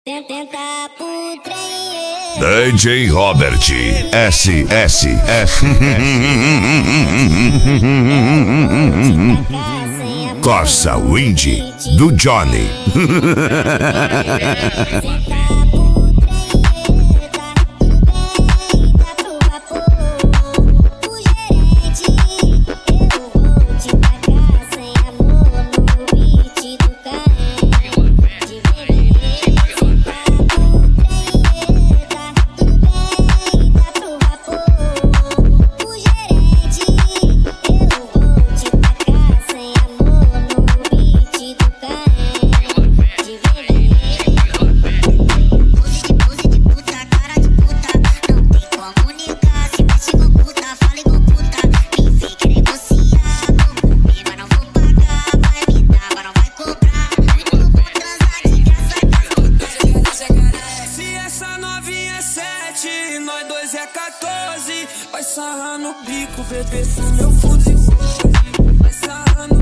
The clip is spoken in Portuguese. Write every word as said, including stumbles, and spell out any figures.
Tenta pro trem. D J Robert S S F Corsa Wind do Johnny. Nós dois é quatorze, vai sarrar no bico, bebê, meu fuzil. Vai sarrar no